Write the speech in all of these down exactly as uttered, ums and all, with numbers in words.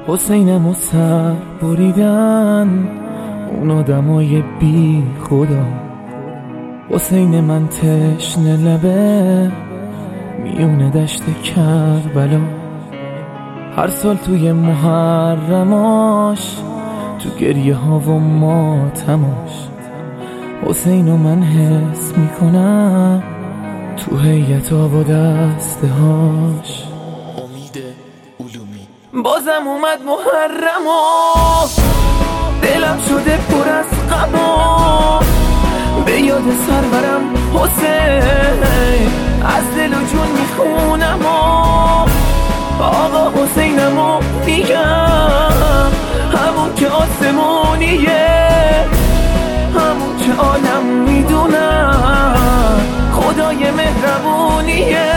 حسینم و سر بریدن اون آدمای بی خدا. حسین من تشنه لبه میونه دشت کربلا. هر سال توی محرماش تو گریه ها و ماتماش حسینو من حس میکنم تو هیئت آب و دسته هاش. امید علومی بازم اومد محرم و دلم شده پر از غم و به یاد سرورم حسین از دل و جون میخونم و آقا حسینم و میگم همون که آسمونیه، همون که عالم میدونم خدای مهربونیه.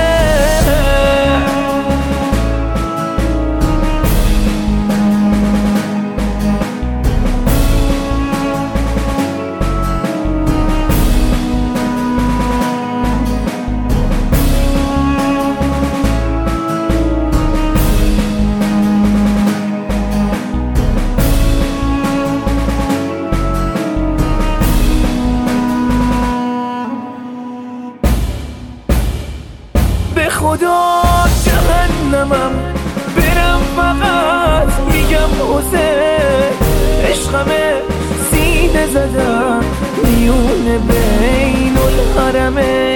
به خدا جهنمم برم فقط میگم حسین عشقمه سینه زدم میونه بین الحرمه.